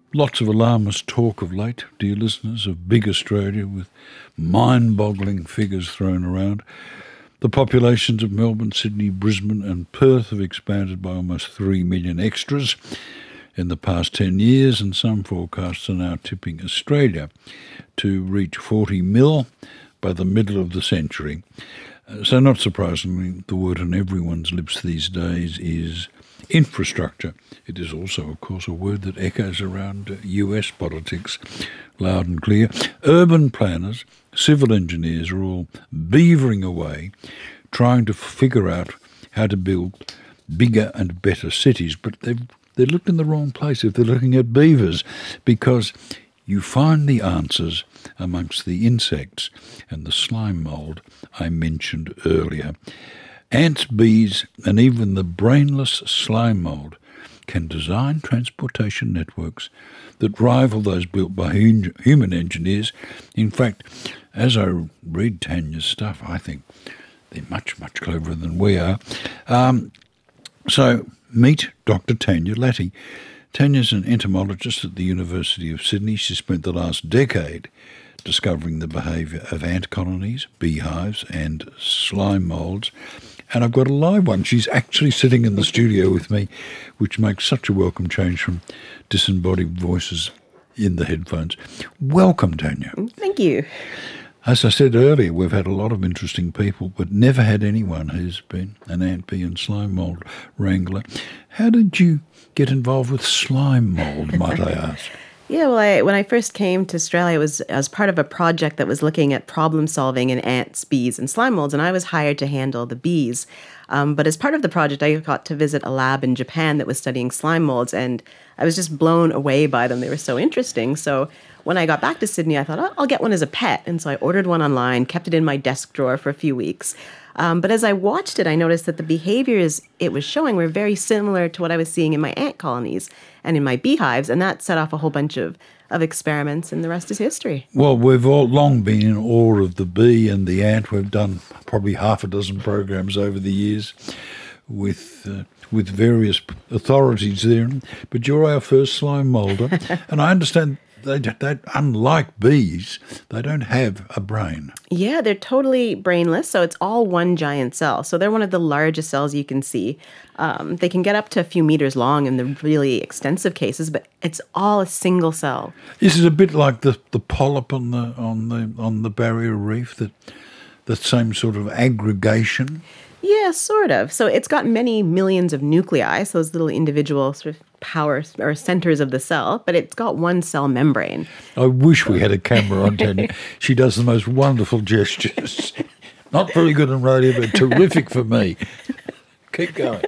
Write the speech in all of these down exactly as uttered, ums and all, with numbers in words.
Lots of alarmist talk of late, dear listeners, of big Australia with mind-boggling figures thrown around. The populations of Melbourne, Sydney, Brisbane and Perth have expanded by almost three million extras in the past ten years, and some forecasts are now tipping Australia to reach forty mil by the middle of the century. Uh, so not surprisingly, the word on everyone's lips these days is infrastructure. It is also, of course, a word that echoes around U S politics loud and clear. Urban planners, civil engineers are all beavering away, trying to figure out how to build bigger and better cities. But they've, they're looked in the wrong place if they're looking at beavers, because you find the answers amongst the insects and the slime mould I mentioned earlier. Ants, bees, and even the brainless slime mould can design transportation networks that rival those built by hum- human engineers. In fact, as I read Tanya's stuff, I think they're much, much cleverer than we are. Um, so meet Doctor Tanya Latty. Tanya's an entomologist at the University of Sydney. She spent the last decade discovering the behaviour of ant colonies, beehives and slime moulds. And I've got a live one. She's actually sitting in the studio with me, which makes such a welcome change from disembodied voices in the headphones. Welcome, Tanya. Thank you. As I said earlier, we've had a lot of interesting people, but never had anyone who's been an ant, bee and slime mould wrangler. How did you get involved with slime mould, might I ask? Yeah, well, I, when I first came to Australia, it was as part of a project that was looking at problem solving in ants, bees, and slime molds, and I was hired to handle the bees. Um, but as part of the project, I got to visit a lab in Japan that was studying slime molds, and I was just blown away by them. They were so interesting. So when I got back to Sydney, I thought, oh, I'll get one as a pet. And so I ordered one online, kept it in my desk drawer for a few weeks. Um, but as I watched it, I noticed that the behaviors it was showing were very similar to what I was seeing in my ant colonies and in my beehives, and that set off a whole bunch of, of experiments, and the rest is history. Well, we've all long been in awe of the bee and the ant. We've done probably half a dozen programs over the years with uh, with various authorities there. But you're our first slime moulder, and I understand They, they, unlike bees, they don't have a brain. Yeah, they're totally brainless, so it's all one giant cell. So they're one of the largest cells you can see. Um, they can get up to a few meters long in the really extensive cases, but it's all a single cell. Is it a bit like the, the polyp on the on the on the barrier reef? That the same sort of aggregation? Yeah, sort of. So it's got many millions of nuclei, so those little individual sort of power or centers of the cell, but it's got one cell membrane. I wish we had a camera on Tanya. She does the most wonderful gestures. Not very good on radio, but terrific for me. Keep going.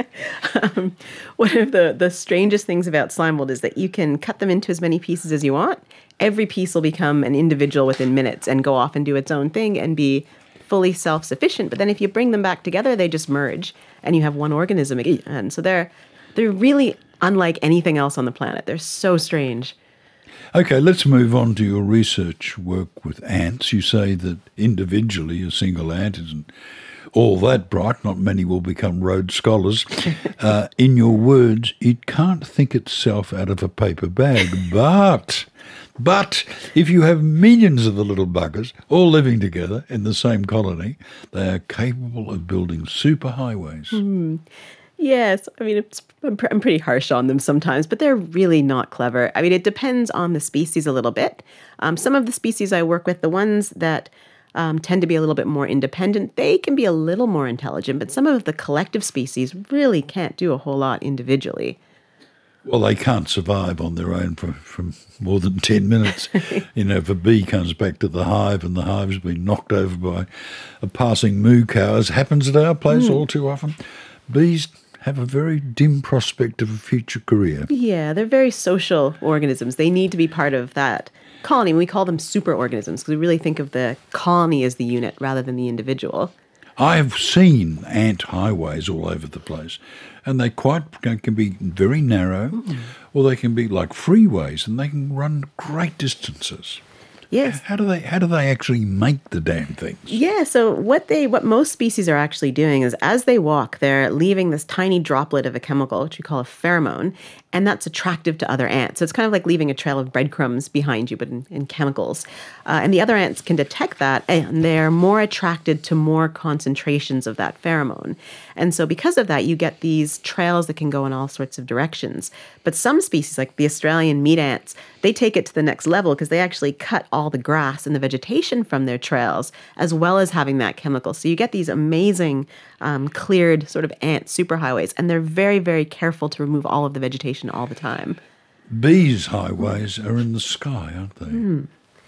um, one of the, the strangest things about slime mold is that you can cut them into as many pieces as you want. Every piece will become an individual within minutes and go off and do its own thing and be fully self-sufficient. But then if you bring them back together, they just merge and you have one organism again. And so they're they're really unlike anything else on the planet. They're so strange. Okay, let's move on to your research work with ants. You say that individually a single ant isn't all that bright. Not many will become Rhodes Scholars. Uh, in your words, it can't think itself out of a paper bag, but... But if you have millions of the little buggers all living together in the same colony, they are capable of building superhighways. Mm. Yes, I mean, it's, I'm, pr- I'm pretty harsh on them sometimes, but they're really not clever. I mean, it depends on the species a little bit. Um, some of the species I work with, the ones that um, tend to be a little bit more independent, they can be a little more intelligent, but some of the collective species really can't do a whole lot individually. Well, they can't survive on their own for, for more than ten minutes. You know, if a bee comes back to the hive and the hive's been knocked over by a passing moo cow, as happens at our place mm. all too often, bees have a very dim prospect of a future career. Yeah, they're very social organisms. They need to be part of that colony. We call them superorganisms because we really think of the colony as the unit rather than the individual. I've seen ant highways all over the place, and they quite can be very narrow, mm. or they can be like freeways, and they can run great distances. Yes. How do they how do they actually make the damn things? Yeah, so what they what most species are actually doing is as they walk, they're leaving this tiny droplet of a chemical, which we call a pheromone, and that's attractive to other ants. So it's kind of like leaving a trail of breadcrumbs behind you, but in, in chemicals. Uh, and the other ants can detect that, and they're more attracted to more concentrations of that pheromone. And so because of that, you get these trails that can go in all sorts of directions. But some species, like the Australian meat ants, they take it to the next level because they actually cut all the grass and the vegetation from their trails, as well as having that chemical. So you get these amazing um, cleared sort of ant superhighways, and they're very, very careful to remove all of the vegetation all the time. Bees' highways are in the sky, aren't they? Mm.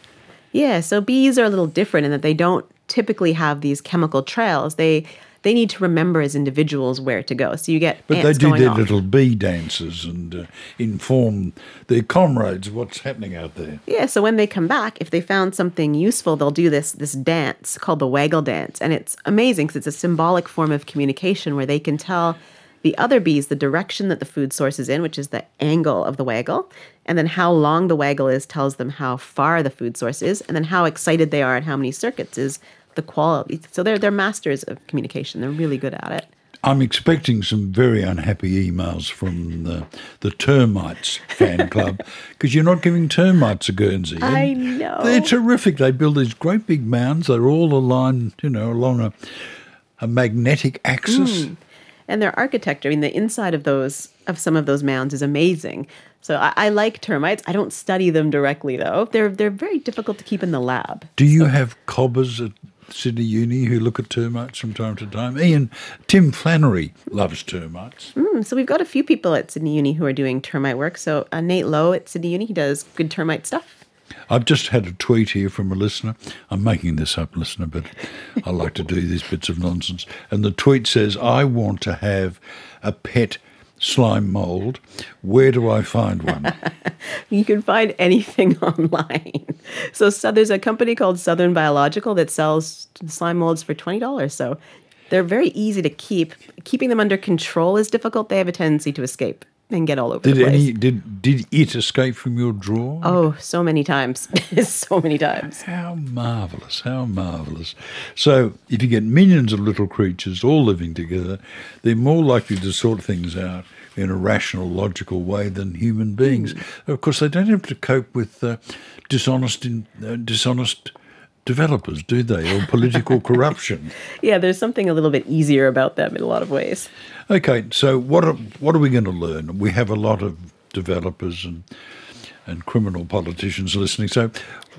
Yeah, so bees are a little different in that they don't typically have these chemical trails. They they need to remember as individuals where to go. So you get But ants they do going their off. little bee dances and uh, inform their comrades of what's happening out there. Yeah, so when they come back, if they found something useful, they'll do this this dance called the waggle dance. And it's amazing because it's a symbolic form of communication where they can tell the other bees the direction that the food source is in, which is the angle of the waggle. And then how long the waggle is tells them how far the food source is. And then how excited they are and how many circuits is the quality. So they're, they're masters of communication. They're really good at it. I'm expecting some very unhappy emails from the, the termites fan club because you're not giving termites a Guernsey. I And know. They're terrific. They build these great big mounds. They're all aligned, you know, along a, a magnetic axis. Mm. And their architecture, I mean, the inside of those of some of those mounds is amazing. So I, I like termites. I don't study them directly, though. They're they're very difficult to keep in the lab. Do you have cobbers at Sydney Uni who look at termites from time to time? Ian, Tim Flannery loves termites. Mm, so we've got a few people at Sydney Uni who are doing termite work. So uh, Nate Lowe at Sydney Uni, he does good termite stuff. I've just had a tweet here from a listener. I'm making this up, listener, but I like to do these bits of nonsense. And the tweet says, I want to have a pet slime mould. Where do I find one? You can find anything online. So, so there's a company called Southern Biological that sells slime molds for twenty dollars. So they're very easy to keep. Keeping them under control is difficult. They have a tendency to escape and get all over Did the place. any did did it escape from your drawer? Oh, so many times. So many times. How marvellous, how marvellous. So if you get millions of little creatures all living together, they're more likely to sort things out in a rational, logical way than human beings. Mm. Of course, they don't have to cope with uh, dishonest, in, uh, dishonest developers, do they, or political corruption? Yeah, there's something a little bit easier about them in a lot of ways. Okay, so what are, what are we going to learn? We have a lot of developers and and criminal politicians listening. So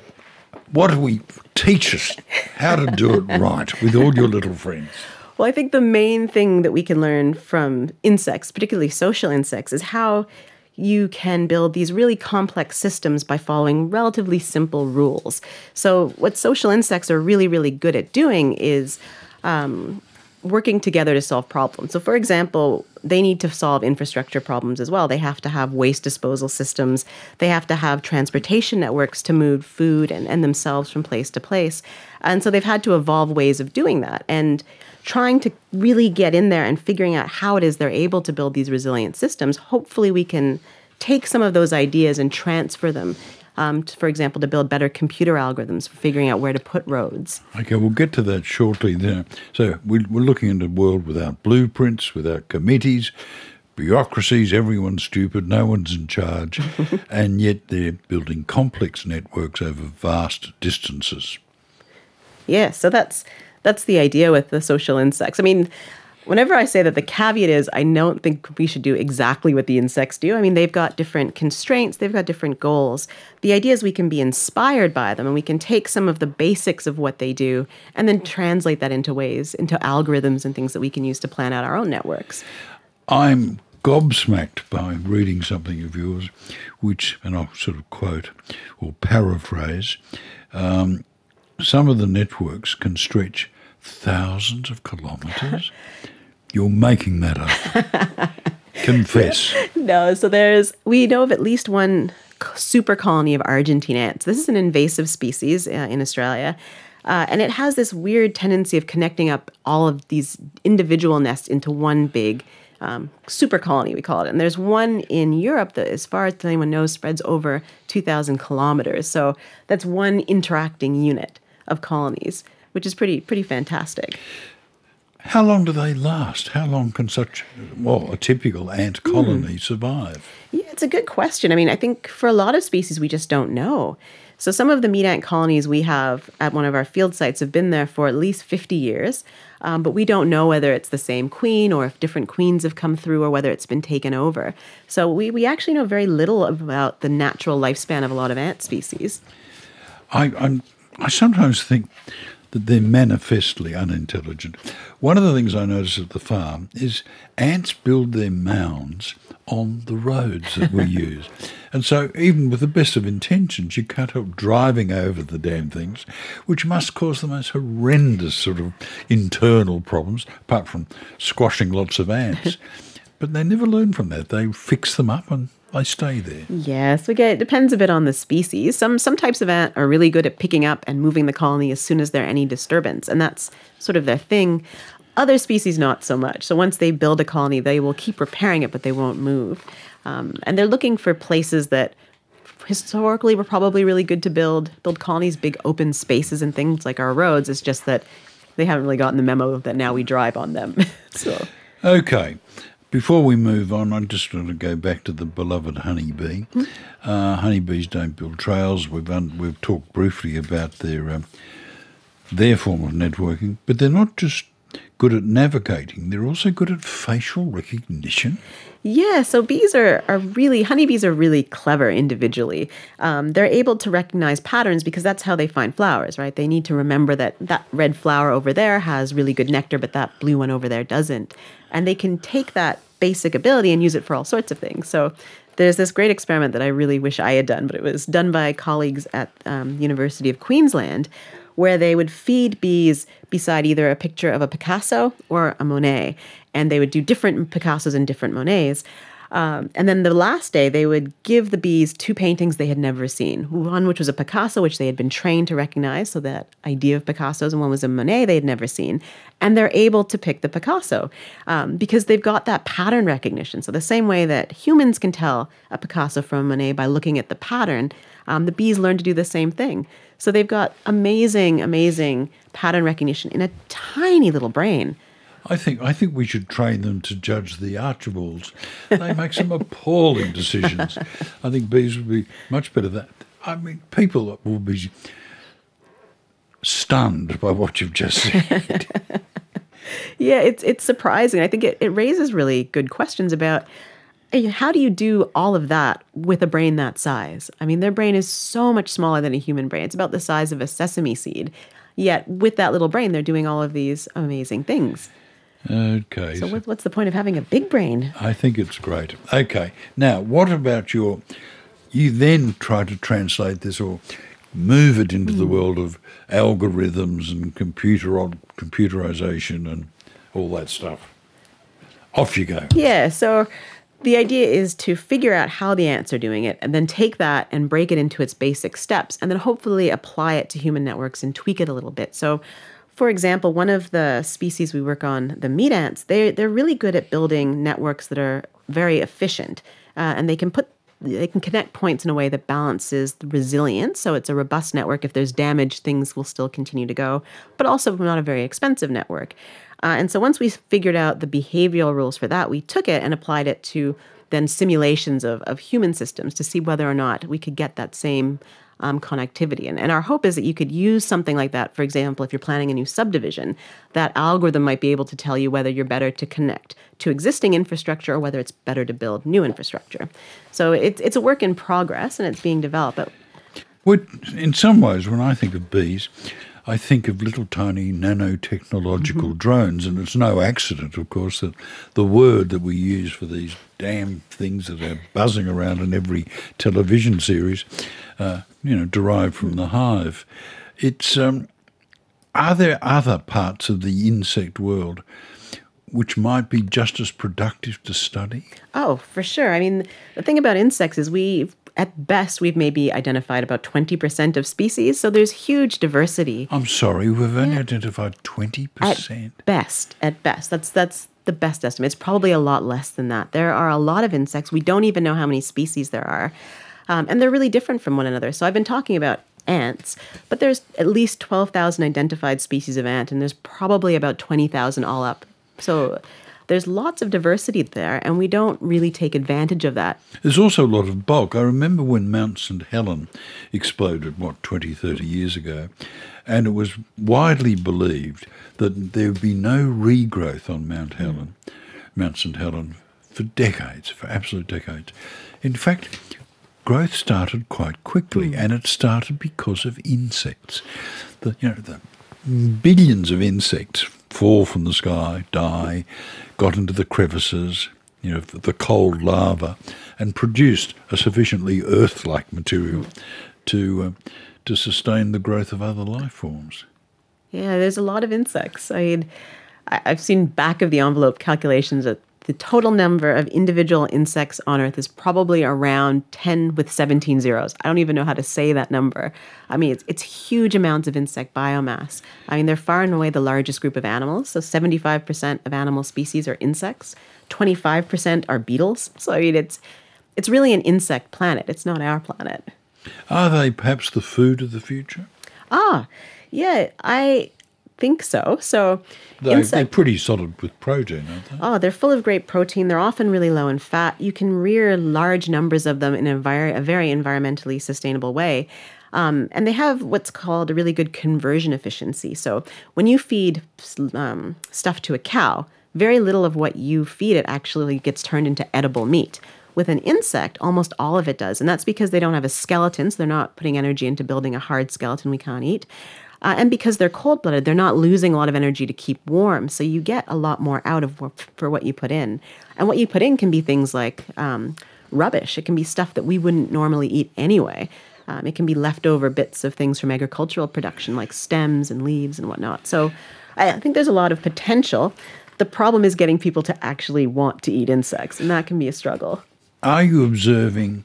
what do we teach us how to do it right with all your little friends? Well, I think the main thing that we can learn from insects, particularly social insects, is how you can build these really complex systems by following relatively simple rules. So what social insects are really, really good at doing is um, working together to solve problems. So for example, they need to solve infrastructure problems as well. They have to have waste disposal systems. They have to have transportation networks to move food and, and themselves from place to place. And so they've had to evolve ways of doing that. And trying to really get in there and figuring out how it is they're able to build these resilient systems, hopefully we can take some of those ideas and transfer them, um, to, for example, to build better computer algorithms for figuring out where to put roads. Okay, we'll get to that shortly. There. So we- we're looking at a world without blueprints, without committees, bureaucracies, everyone's stupid, no one's in charge, and yet they're building complex networks over vast distances. Yeah, so that's that's the idea with the social insects. I mean, whenever I say that, the caveat is I don't think we should do exactly what the insects do. I mean, they've got different constraints, they've got different goals. The idea is we can be inspired by them and we can take some of the basics of what they do and then translate that into ways, into algorithms and things that we can use to plan out our own networks. I'm gobsmacked by reading something of yours, which, and I'll sort of quote or paraphrase, um, some of the networks can stretch thousands of kilometres. You're making that up. Confess. No, so there's, we know of at least one super colony of Argentine ants. This is an invasive species uh, in Australia. Uh, and it has this weird tendency of connecting up all of these individual nests into one big um, super colony, we call it. And there's one in Europe that, as far as anyone knows, spreads over two thousand kilometers. So that's one interacting unit of colonies, which is pretty pretty fantastic. How long do they last? How long can such, well, a typical ant colony survive? Yeah, it's a good question. I mean, I think for a lot of species, we just don't know. So some of the meat ant colonies we have at one of our field sites have been there for at least fifty years, um, but we don't know whether it's the same queen or if different queens have come through or whether it's been taken over. So we, we actually know very little about the natural lifespan of a lot of ant species. I, I'm, I sometimes think that they're manifestly unintelligent. One of the things I notice at the farm is ants build their mounds on the roads that we use. And so even with the best of intentions, you can't help driving over the damn things, which must cause the most horrendous sort of internal problems, apart from squashing lots of ants. But they never learn from that. They fix them up and they stay there. Yes, we get, it depends a bit on the species. Some some types of ant are really good at picking up and moving the colony as soon as there's any disturbance, and that's sort of their thing. Other species, not so much. So once they build a colony, they will keep repairing it, but they won't move. Um, and they're looking for places that historically were probably really good to build, build colonies, big open spaces and things like our roads. It's just that they haven't really gotten the memo that now we drive on them. So, okay. Before we move on, I just want to go back to the beloved honeybee. Mm-hmm. Uh, honeybees don't build trails. We've un- we've talked briefly about their um, their form of networking, but they're not just good at navigating. They're also good at facial recognition. Yeah, so bees are, are really, honeybees are really clever individually. Um, they're able to recognize patterns because that's how they find flowers, right? They need to remember that that red flower over there has really good nectar, but that blue one over there doesn't. And they can take that basic ability and use it for all sorts of things. So there's this great experiment that I really wish I had done, but it was done by colleagues at um, University of Queensland, where they would feed bees beside either a picture of a Picasso or a Monet. And they would do different Picassos and different Monets. Um, and then the last day, they would give the bees two paintings they had never seen. One which was a Picasso, which they had been trained to recognize, so that idea of Picassos, and one was a Monet they had never seen. And they're able to pick the Picasso um, because they've got that pattern recognition. So the same way that humans can tell a Picasso from a Monet by looking at the pattern, um, the bees learn to do the same thing. So they've got amazing, amazing pattern recognition in a tiny little brain. I think I think we should train them to judge the Archibalds. They make some appalling decisions. I think bees would be much better than that. I mean, people will be stunned by what you've just said. Yeah, it's it's surprising. I think it, it raises really good questions about hey, how do you do all of that with a brain that size? I mean, their brain is so much smaller than a human brain. It's about the size of a sesame seed. Yet with that little brain, they're doing all of these amazing things. Okay. So what, what's the point of having a big brain? I think it's great. Okay. Now, what about your... You then try to translate this or move it into mm. the world of algorithms and computer computerization and all that stuff. Off you go. Yeah, so the idea is to figure out how the ants are doing it and then take that and break it into its basic steps and then hopefully apply it to human networks and tweak it a little bit. So for example, one of the species we work on, the meat ants, they, they're really good at building networks that are very efficient. Uh, and they can put they can connect points in a way that balances the resilience. So it's a robust network. If there's damage, things will still continue to go, but also not a very expensive network. Uh, and so once we figured out the behavioral rules for that, we took it and applied it to then simulations of, of human systems to see whether or not we could get that same Um, connectivity. And, and our hope is that you could use something like that. For example, if you're planning a new subdivision, that algorithm might be able to tell you whether you're better to connect to existing infrastructure or whether it's better to build new infrastructure. So it's it's a work in progress and it's being developed. But Well, in some ways, when I think of bees, I think of little tiny nanotechnological mm-hmm. drones, and it's no accident, of course, that the word that we use for these damn things that are buzzing around in every television series, uh, you know, derived from the hive. It's um, are there other parts of the insect world which might be just as productive to study? Oh, for sure. I mean, the thing about insects is we at best, we've maybe identified about twenty percent of species, so there's huge diversity. I'm sorry, we've only yeah. identified twenty percent? At best, at best. That's that's the best estimate. It's probably a lot less than that. There are a lot of insects. We don't even know how many species there are. Um, and they're really different from one another. So I've been talking about ants, but there's at least twelve thousand identified species of ant, and there's probably about twenty thousand all up. So there's lots of diversity there, and we don't really take advantage of that. There's also a lot of bulk. I remember when Mount Saint Helens exploded, what, twenty, thirty years ago, and it was widely believed that there would be no regrowth on Mount Helen, mm. Mount Saint Helens, for decades, for absolute decades. In fact, growth started quite quickly, mm. and it started because of insects. The, you know, the billions of insects fall from the sky, die, got into the crevices, you know, the cold lava, and produced a sufficiently Earth-like material to uh, to sustain the growth of other life forms. Yeah, there's a lot of insects. I mean, I've seen back of the envelope calculations that the total number of individual insects on Earth is probably around ten with seventeen zeros. I don't even know how to say that number. I mean, it's, it's huge amounts of insect biomass. I mean, they're far and away the largest group of animals. So seventy-five percent of animal species are insects. twenty-five percent are beetles. So, I mean, it's it's really an insect planet. It's not our planet. Are they perhaps the food of the future? Ah, yeah, I think so. So they, insect- they're pretty solid with protein, aren't they? Oh, they're full of great protein. They're often really low in fat. You can rear large numbers of them in a very, a very environmentally sustainable way. Um, and they have what's called a really good conversion efficiency. So when you feed um, stuff to a cow, very little of what you feed it actually gets turned into edible meat. With an insect, almost all of it does. And that's because they don't have a skeleton, so they're not putting energy into building a hard skeleton we can't eat. Uh, and because they're cold-blooded, they're not losing a lot of energy to keep warm. So you get a lot more out of for what you put in. And what you put in can be things like um, rubbish. It can be stuff that we wouldn't normally eat anyway. Um, it can be leftover bits of things from agricultural production, like stems and leaves and whatnot. So I think there's a lot of potential. The problem is getting people to actually want to eat insects, and that can be a struggle. Are you observing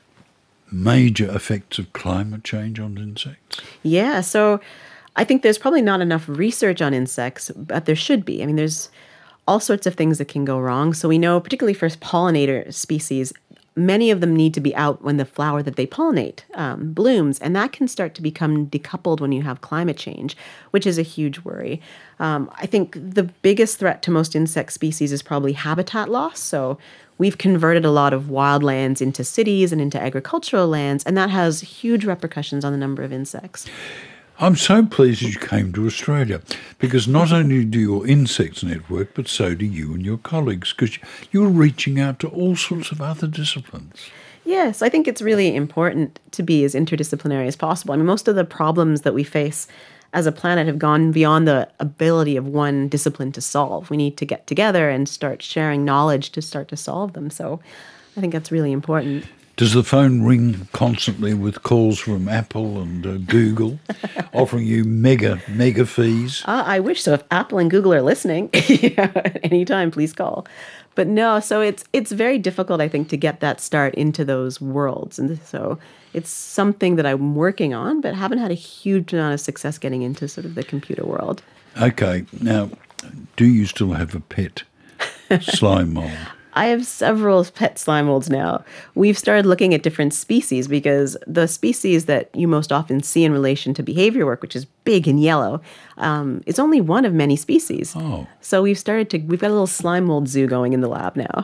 major effects of climate change on insects? Yeah, so I think there's probably not enough research on insects, but there should be. I mean, there's all sorts of things that can go wrong. So we know, particularly for pollinator species, many of them need to be out when the flower that they pollinate um, blooms, and that can start to become decoupled when you have climate change, which is a huge worry. Um, I think the biggest threat to most insect species is probably habitat loss. So we've converted a lot of wildlands into cities and into agricultural lands, and that has huge repercussions on the number of insects. I'm so pleased that you came to Australia, because not only do your insects network, but so do you and your colleagues, because you're reaching out to all sorts of other disciplines. Yes, I think it's really important to be as interdisciplinary as possible. I mean, most of the problems that we face as a planet have gone beyond the ability of one discipline to solve. We need to get together and start sharing knowledge to start to solve them. So I think that's really important. Does the phone ring constantly with calls from Apple and uh, Google offering you mega, mega fees? Uh, I wish so. If Apple and Google are listening, at any time, please call. But no, so it's it's very difficult, I think, to get that start into those worlds. And so it's something that I'm working on, but haven't had a huge amount of success getting into sort of the computer world. Okay. Now, do you still have a pet slime mold? I have several pet slime molds now. We've started looking at different species because the species that you most often see in relation to behavior work, which is big and yellow, um, is only one of many species. Oh. So we've started to, we've got a little slime mold zoo going in the lab now.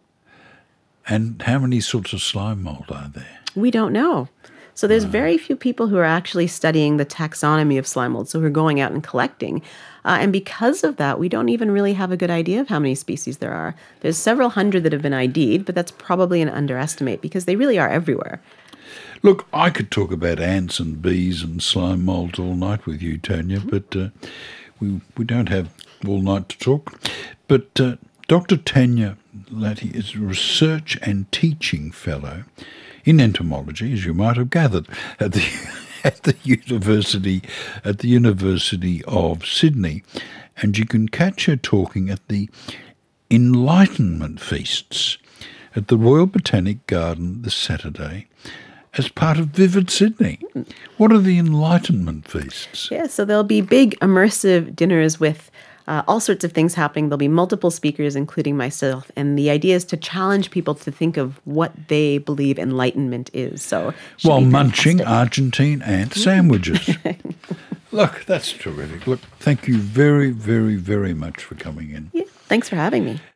And how many sorts of slime mold are there? We don't know. So there's very few people who are actually studying the taxonomy of slime molds, so who are going out and collecting. Uh, and because of that, we don't even really have a good idea of how many species there are. There's several hundred that have been I D'd, but that's probably an underestimate because they really are everywhere. Look, I could talk about ants and bees and slime molds all night with you, Tanya, mm-hmm. but uh, we we don't have all night to talk. But uh, Doctor Tanya Latty is a research and teaching fellow in entomology, as you might have gathered, at the at the university at the University of Sydney, and you can catch her talking at the Enlightenment Feasts at the Royal Botanic Garden this Saturday as part of Vivid Sydney. What are the Enlightenment Feasts? Yeah, so there'll be big immersive dinners with Uh, all sorts of things happening. There'll be multiple speakers, including myself. And the idea is to challenge people to think of what they believe enlightenment is. So while munching Argentine ant sandwiches. Look, that's terrific. Look, thank you very, very, very much for coming in. Yeah, thanks for having me.